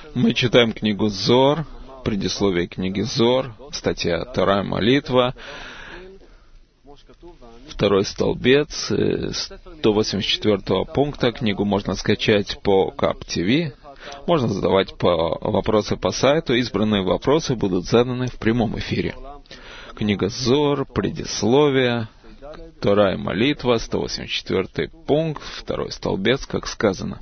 Мы читаем книгу Зор, предисловие книги Зор, статья «Тора и молитва», второй столбец, 184 пункта. Книгу можно скачать по КАП ТВ. Можно задавать вопросы по сайту. Избранные вопросы будут заданы в прямом эфире. Книга Зор, предисловие, Тора и молитва, 184 пункт, второй столбец, как сказано.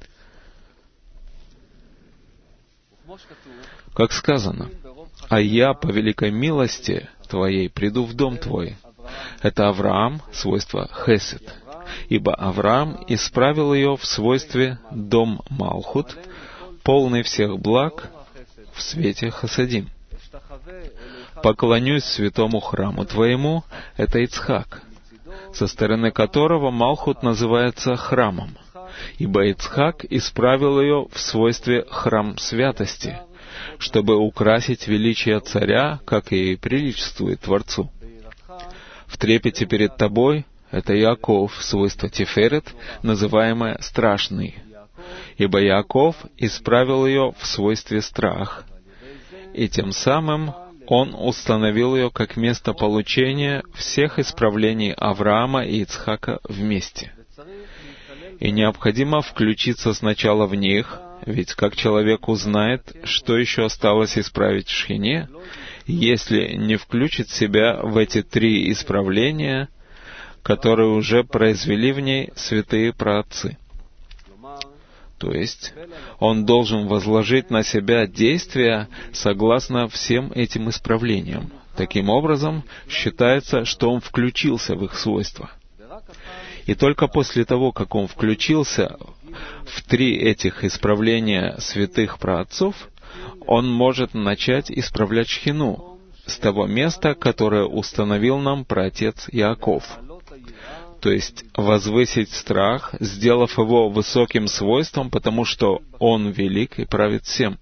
Как сказано: «А я по великой милости Твоей приду в дом Твой». Это Авраам, свойство хесед. Ибо Авраам исправил ее в свойстве дом Малхут, полный всех благ в свете хасадим. «Поклонюсь святому храму Твоему», это Ицхак, со стороны которого Малхут называется храмом, ибо Ицхак исправил ее в свойстве храм святости, чтобы украсить величие царя, как и приличествует Творцу. В трепете перед Тобой — это Яаков, свойство Тиферет, называемое страшный, ибо Яаков исправил ее в свойстве страх, и тем самым он установил ее как место получения всех исправлений Авраама и Ицхака вместе. И необходимо включиться сначала в них, ведь как человек узнает, что еще осталось исправить в Шхине, если не включит себя в эти три исправления, которые уже произвели в ней святые праотцы. То есть, он должен возложить на себя действия согласно всем этим исправлениям. Таким образом, считается, что он включился в их свойства. И только после того, как он включился в три этих исправления святых праотцов, он может начать исправлять Шхину с того места, которое установил нам праотец Яаков. То есть возвысить страх, сделав его высоким свойством, потому что он велик и правит всем.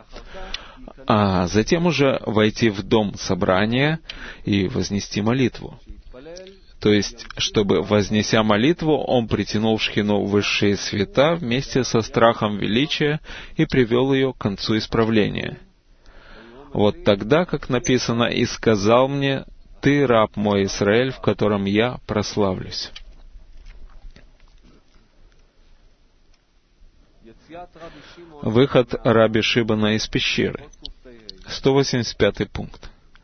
А затем уже войти в дом собрания и вознести молитву. То есть, чтобы, вознеся молитву, он притянул в Шхину высшие света вместе со страхом величия и привел ее к концу исправления. Вот тогда, как написано, «И сказал мне: Ты, раб мой Исраэль, в котором я прославлюсь». Выход раби Шимона из пещеры. 185 пункт.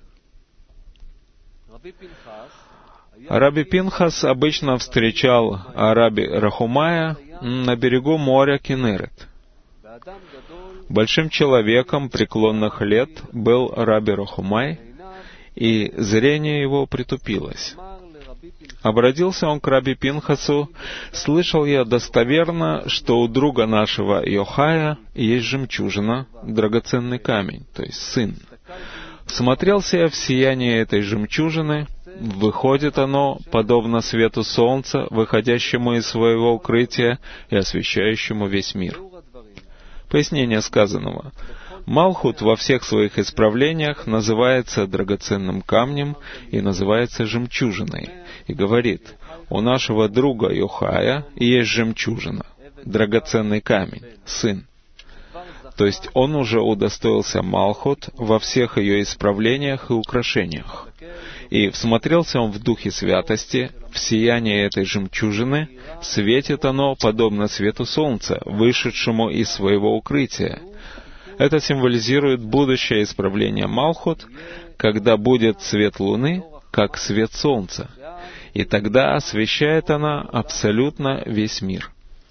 Раби Пинхас обычно встречал раби Рахумая на берегу моря Кинерет. Большим человеком преклонных лет был раби Рахумай, и зрение его притупилось. Обратился он к раби Пинхасу: «Слышал я достоверно, что у друга нашего Йохая есть жемчужина, драгоценный камень, то есть сын. Всмотрелся я в сияние этой жемчужины, выходит оно, подобно свету солнца, выходящему из своего укрытия и освещающему весь мир». Пояснение сказанного. Малхут во всех своих исправлениях называется драгоценным камнем и называется жемчужиной, и говорит: «У нашего друга Йохая есть жемчужина, драгоценный камень, сын». То есть он уже удостоился Малхут во всех ее исправлениях и украшениях. И всмотрелся он в духе святости, в сияние этой жемчужины, светит оно, подобно свету солнца, вышедшему из своего укрытия. Это символизирует будущее исправление Малхут, когда будет свет луны, как свет солнца, и тогда освещает она абсолютно весь мир.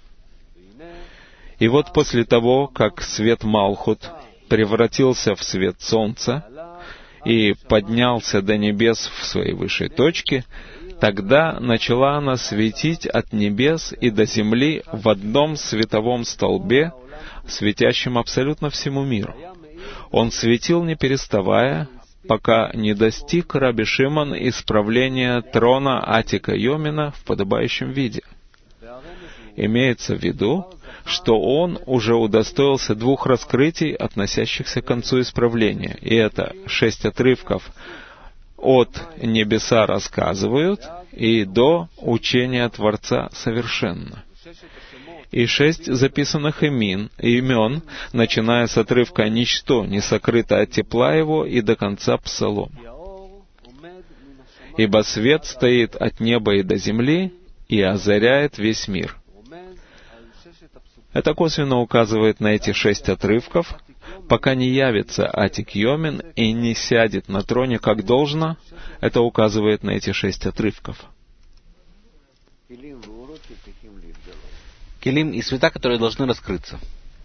И вот после того, как свет Малхут превратился в свет солнца и поднялся до небес в своей высшей точке, тогда начала она светить от небес и до земли в одном световом столбе, светящем абсолютно всему миру. Он светил не переставая, пока не достиг раби Шимон исправления трона Атика Йомина в подобающем виде. Имеется в виду, что он уже удостоился двух раскрытий, относящихся к концу исправления. И это 6 отрывков от «Небеса рассказывают» и до «Учения Творца совершенно». И 6 записанных имен, начиная с отрывка «Ничто не сокрыто от тепла его» и до конца Псалом. «Ибо свет стоит от неба и до земли, и озаряет весь мир». Это косвенно указывает на эти 6 отрывков, пока не явится Атик Йомин и не сядет на троне как должно. Это указывает на эти 6 отрывков. Келим и света, которые должны раскрыться.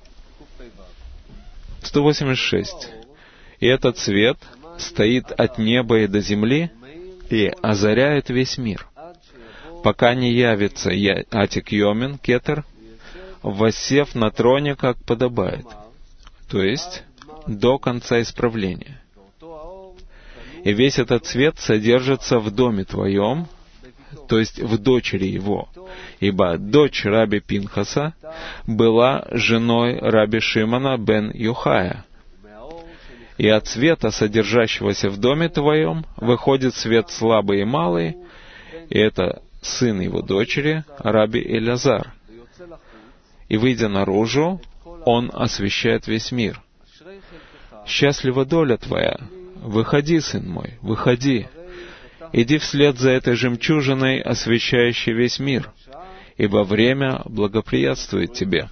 186. «И этот свет стоит от неба и до земли, и озаряет весь мир, пока не явится Атик Йомин, Кетер, воссев на троне, как подобает», то есть до конца исправления. «И весь этот свет содержится в доме твоем», то есть в дочери его, ибо дочь Раби Пинхаса была женой Раби Шимона бен Йохая. «И от света, содержащегося в доме твоем, выходит свет слабый и малый, и это сын его дочери, Раби Элязар. И, выйдя наружу, он освещает весь мир. Счастлива доля твоя! Выходи, сын мой, выходи! Иди вслед за этой жемчужиной, освещающей весь мир, ибо время благоприятствует тебе».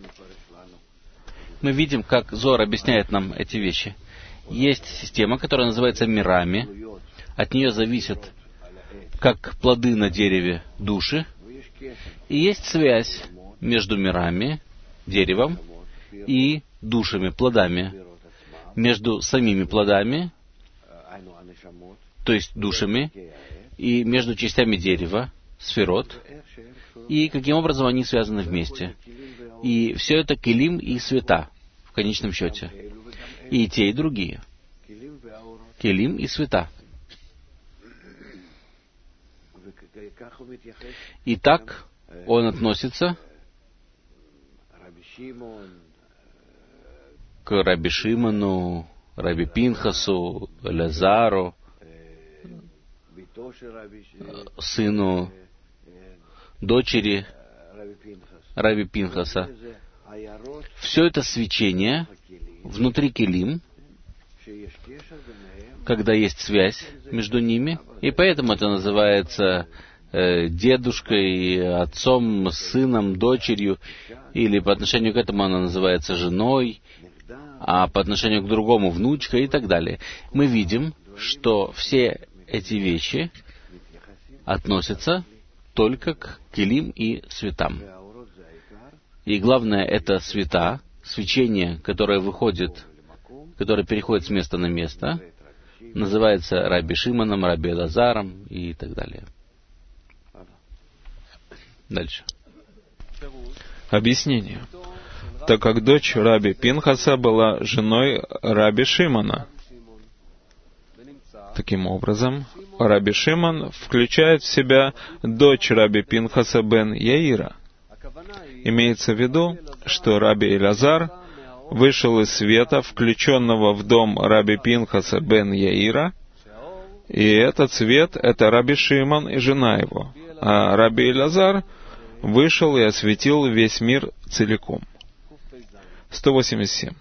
Мы видим, как Зоар объясняет нам эти вещи. Есть система, которая называется мирами. От нее зависят, как плоды на дереве, души. И есть связь между мирами, деревом, и душами, плодами. Между самими плодами, то есть душами, и между частями дерева, сферот, и каким образом они связаны вместе. И все это келим и света, в конечном счете. И те, и другие. Келим и света. И так он относится к Раби Шимону, Раби Пинхасу, Элязару, сыну дочери Раби Пинхаса. Все это свечение внутри келим, когда есть связь между ними, и поэтому это называется дедушкой, отцом, сыном, дочерью, или по отношению к этому она называется женой, а по отношению к другому внучкой и так далее. Мы видим, что все эти вещи относятся только к келим и светам. И главное, это света, свечение, которое выходит, которое переходит с места на место, называется Раби Шимоном, Раби Элазаром и так далее. Дальше. Объяснение. Так как дочь Раби Пинхаса была женой Раби Шимона. Таким образом, Раби Шимон включает в себя дочь Раби Пинхаса бен Яира. Имеется в виду, что Раби Элязар вышел из света, включенного в дом Раби Пинхаса бен Яира, и этот свет — это Раби Шимон и жена его, а Раби Элязар вышел и осветил весь мир целиком. 187.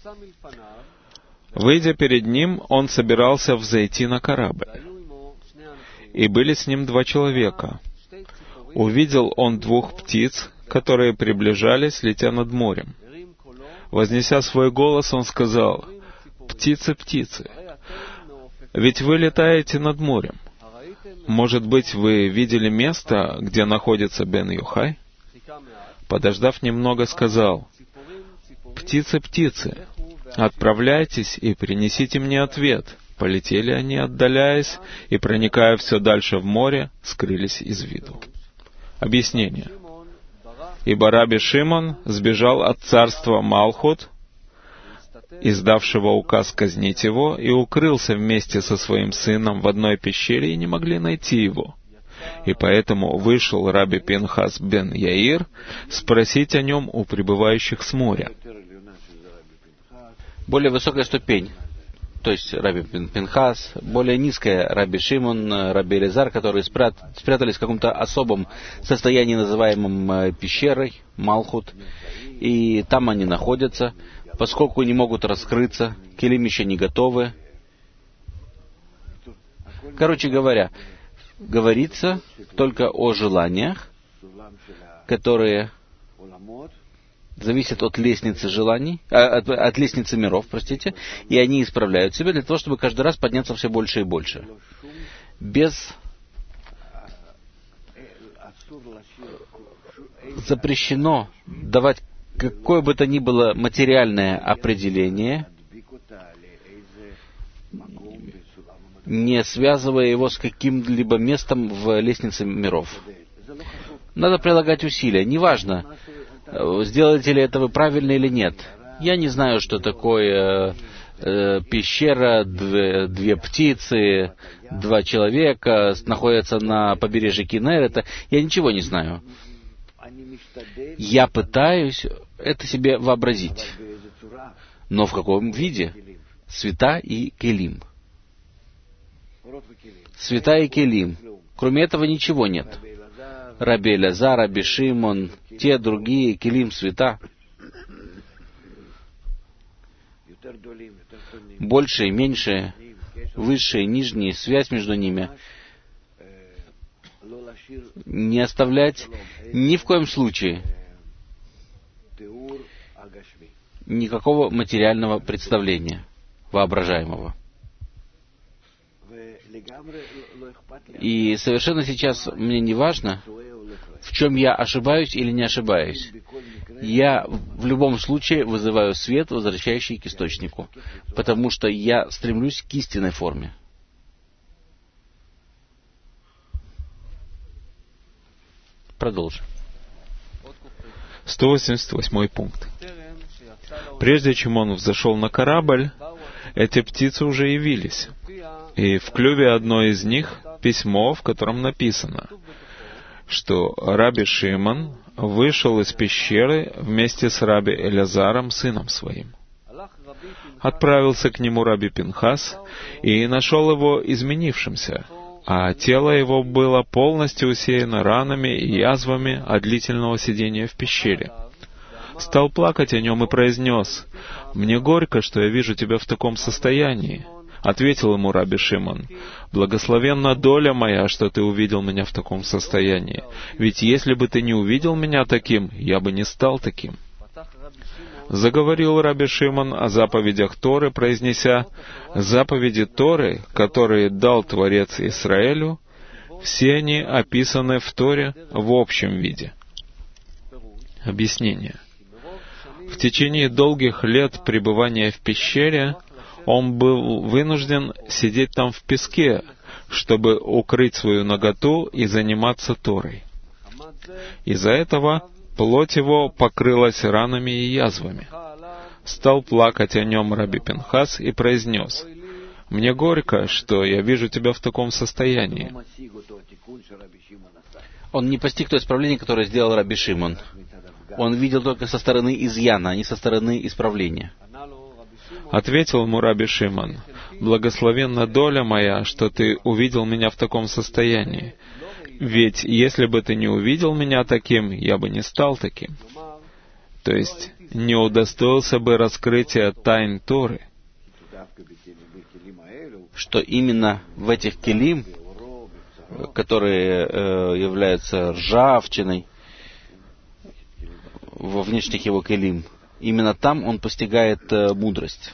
Выйдя перед ним, он собирался взойти на корабль. И были с ним 2 человека. Увидел он 2 птиц, которые приближались, летя над морем. Вознеся свой голос, он сказал: «Птицы, птицы, ведь вы летаете над морем. Может быть, вы видели место, где находится Бен Йохай?» Подождав немного, сказал: «Птицы, птицы, отправляйтесь и принесите мне ответ». Полетели они, отдаляясь, и, проникая все дальше в море, скрылись из виду. Объяснение. Ибо Раби Шимон сбежал от царства Малхут, издавшего указ казнить его, и укрылся вместе со своим сыном в одной пещере, и не могли найти его. И поэтому вышел Раби Пинхас бен Яир спросить о нем у прибывающих с моря. Более высокая ступень. то есть Раби Пинхас, более низкое Раби Шимон, Раби Элиазар, которые спрятались в каком-то особом состоянии, называемом пещерой, Малхут, и там они находятся, поскольку не могут раскрыться, келим еще не готовы. Короче говоря, говорится только о желаниях, которые зависят от лестницы желаний, от лестницы миров, простите, и они исправляют себя для того, чтобы каждый раз подняться все больше и больше. Запрещено давать какое бы то ни было материальное определение, не связывая его с каким-либо местом в лестнице миров. Надо прилагать усилия. Неважно, сделаете ли это вы правильно или нет. Я не знаю, что такое пещера, две птицы, 2 человека находятся на побережье Кинерета. Я ничего не знаю. Я пытаюсь это себе вообразить. Но в каком виде? Света и келим. Света и келим. Кроме этого ничего нет. Раби Элиазар, Раби Шимон, те другие, келим, света. Большие, меньшие, высшие, нижние, связь между ними. Не оставлять ни в коем случае никакого материального представления, воображаемого. И совершенно сейчас мне не важно, в чем я ошибаюсь или не ошибаюсь. Я в любом случае вызываю свет, возвращающий к источнику, потому что я стремлюсь к истинной форме. Продолжим. 188 пункт. Прежде чем он взошел на корабль, эти птицы уже явились. И в клюве одной из них письмо, в котором написано, что Раби Шимон вышел из пещеры вместе с Раби Элиазаром, сыном своим. Отправился к нему Раби Пинхас и нашел его изменившимся, а тело его было полностью усеяно ранами и язвами от длительного сидения в пещере. Стал плакать о нем и произнес: «Мне горько, что я вижу тебя в таком состоянии». Ответил ему Раби Шимон: «Благословенна доля моя, что ты увидел меня в таком состоянии. Ведь если бы ты не увидел меня таким, я бы не стал таким». Заговорил Раби Шимон о заповедях Торы, произнеся: «Заповеди Торы, которые дал Творец Израилю, все они описаны в Торе в общем виде». Объяснение. В течение долгих лет пребывания в пещере он был вынужден сидеть там в песке, чтобы укрыть свою наготу и заниматься Торой. Из-за этого плоть его покрылась ранами и язвами. Стал плакать о нем Раби Пинхас и произнес: «Мне горько, что я вижу тебя в таком состоянии». Он не постиг то исправление, которое сделал Раби Шимон. Он видел только со стороны изъяна, а не со стороны исправления. Ответил ему Раби Шимон: «Благословенна доля моя, что ты увидел меня в таком состоянии. Ведь если бы ты не увидел меня таким, я бы не стал таким». То есть, не удостоился бы раскрытия тайн Торы. Что именно в этих келим, которые являются ржавчиной, во внешних его келим, именно там он постигает мудрость.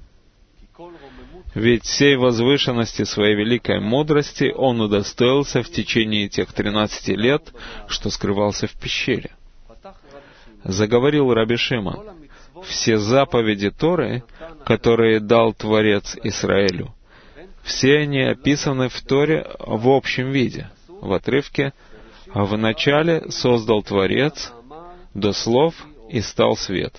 Ведь всей возвышенности своей великой мудрости он удостоился в течение тех 13 лет, что скрывался в пещере. Заговорил Раби Шимон: «Все заповеди Торы, которые дал Творец Израилю, все они описаны в Торе в общем виде». В отрывке: «Вначале создал Творец, до слов и стал свет».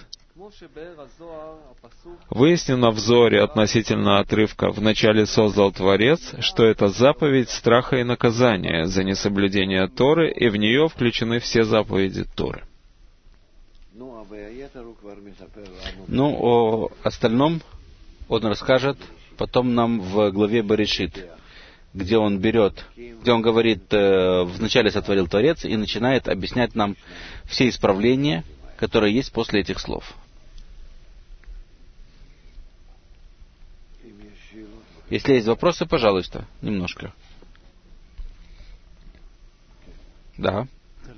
Выяснено в Зоре относительно отрывка «Вначале создал Творец», что это заповедь страха и наказания за несоблюдение Торы, и в нее включены все заповеди Торы. Ну, о остальном он расскажет потом нам в главе Берешит, где он говорит, вначале сотворил Творец, и начинает объяснять нам все исправления, которые есть после этих слов. Если есть вопросы, пожалуйста, немножко. Да.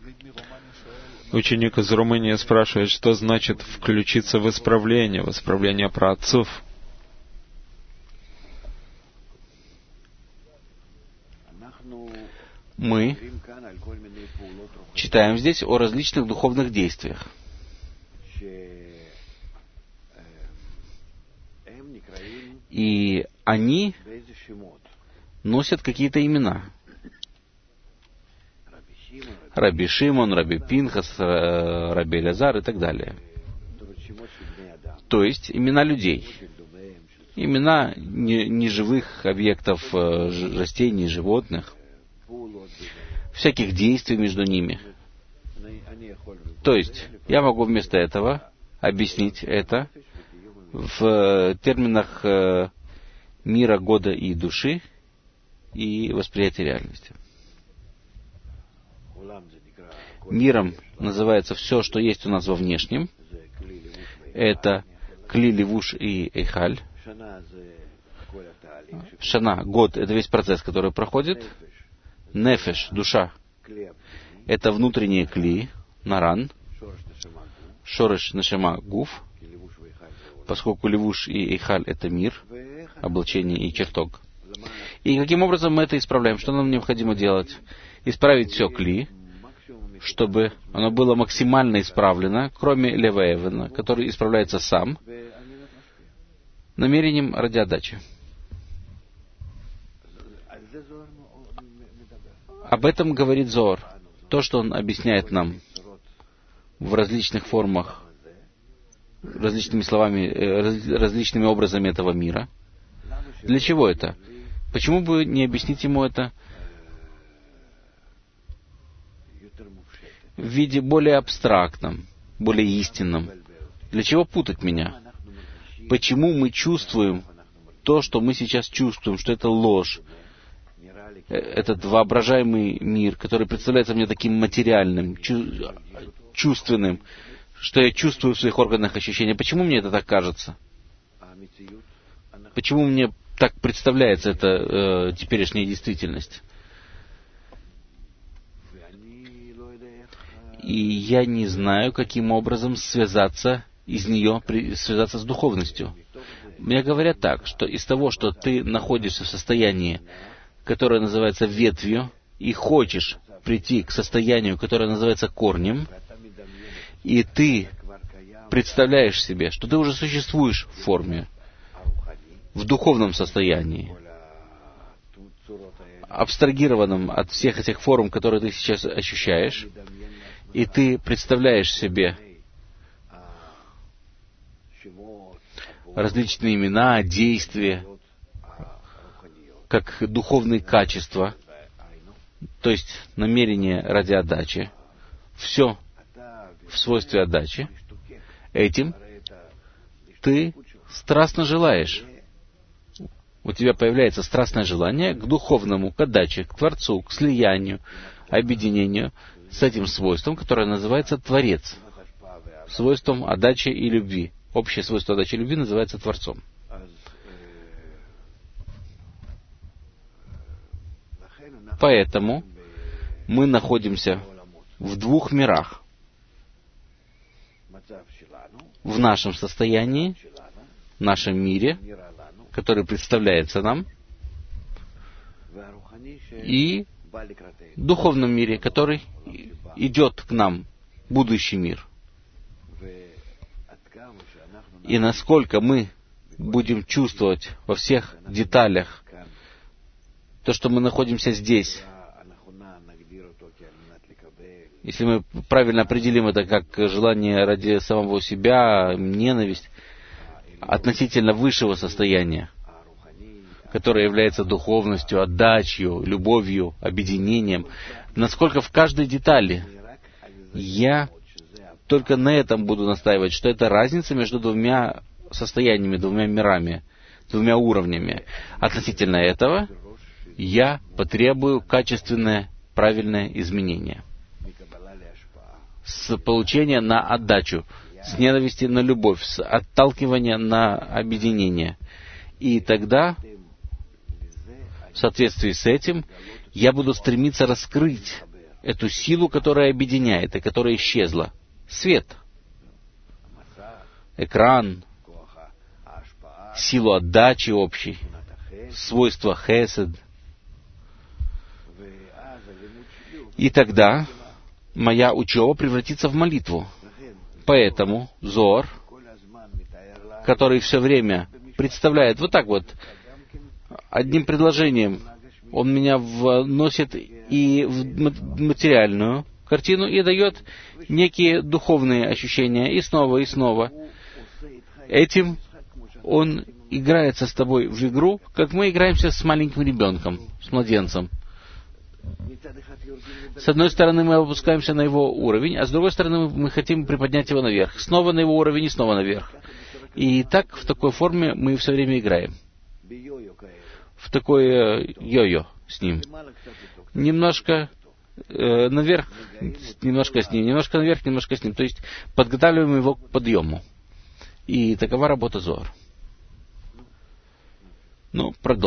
Ученик из Румынии спрашивает, что значит включиться в исправление праотцов. Мы читаем здесь о различных духовных действиях, и они носят какие-то имена. Раби Шимон, Раби Пинхас, Раби Элязар и так далее. То есть имена людей. Имена неживых объектов, растений, животных, всяких действий между ними. То есть я могу вместо этого объяснить это в терминах мира, года и души и восприятия реальности. Миром называется все, что есть у нас во внешнем. Это Кли, Левуш и Эйхаль. Шана, год, это весь процесс, который проходит. Нефеш, душа, это внутренние Кли, Наран. Шореш, Нешама, Гуф. Поскольку Левуш и Эйхаль это мир, облачение и чертог. И каким образом мы это исправляем? Что нам необходимо делать? Исправить все Кли, чтобы оно было максимально исправлено, кроме Лева Эвена, который исправляется сам, намерением ради отдачи. Об этом говорит Зоар. То, что он объясняет нам в различных формах, различными словами, различными образами этого мира. Для чего это? Почему бы не объяснить ему это в виде более абстрактном, более истинном? Для чего путать меня? Почему мы чувствуем то, что мы сейчас чувствуем, что это ложь? Этот воображаемый мир, который представляется мне таким материальным, чувственным, что я чувствую в своих органах ощущения. Почему мне это так кажется? Почему мне так представляется эта теперешняя действительность? И я не знаю, каким образом связаться из нее, связаться с духовностью. Мне говорят так, что из того, что ты находишься в состоянии, которое называется ветвью, и хочешь прийти к состоянию, которое называется корнем, и ты представляешь себе, что ты уже существуешь в форме, в духовном состоянии, абстрагированном от всех этих форм, которые ты сейчас ощущаешь, и ты представляешь себе различные имена, действия, как духовные качества, то есть намерение ради отдачи, все в свойстве отдачи, этим ты страстно желаешь. У тебя появляется страстное желание к духовному, к отдаче, к Творцу, к слиянию, объединению с этим свойством, которое называется Творец, свойством отдачи и любви. Общее свойство отдачи и любви называется Творцом. Поэтому мы находимся в двух мирах. В нашем состоянии, в нашем мире, который представляется нам, и в духовном мире, который идет к нам, будущий мир. И насколько мы будем чувствовать во всех деталях то, что мы находимся здесь, если мы правильно определим это как желание ради самого себя, ненависть, относительно высшего состояния, которое является духовностью, отдачей, любовью, объединением, насколько в каждой детали я только на этом буду настаивать, что это разница между двумя состояниями, двумя мирами. двумя уровнями. Относительно этого я потребую качественное, правильное изменение. С получения на отдачу, с ненависти на любовь, с отталкивания на объединение. И тогда, в соответствии с этим, я буду стремиться раскрыть эту силу, которая объединяет и которая исчезла. Свет, экран, силу отдачи общей, свойства хесед. И тогда моя учеба превратится в молитву. Поэтому Зоар, который все время представляет вот так вот, одним предложением, он меня вносит и в материальную картину и дает некие духовные ощущения, и снова. Этим он играется с тобой в игру, как мы играемся с маленьким ребенком, с младенцем. С одной стороны, мы опускаемся на его уровень, а с другой стороны, мы хотим приподнять его наверх. Снова на его уровень и снова наверх. И так, в такой форме мы все время играем. В такое йо-йо с ним. Немножко наверх, немножко с ним, немножко наверх, немножко с ним. То есть подготавливаем его к подъему. И такова работа Зоар. Продолжим.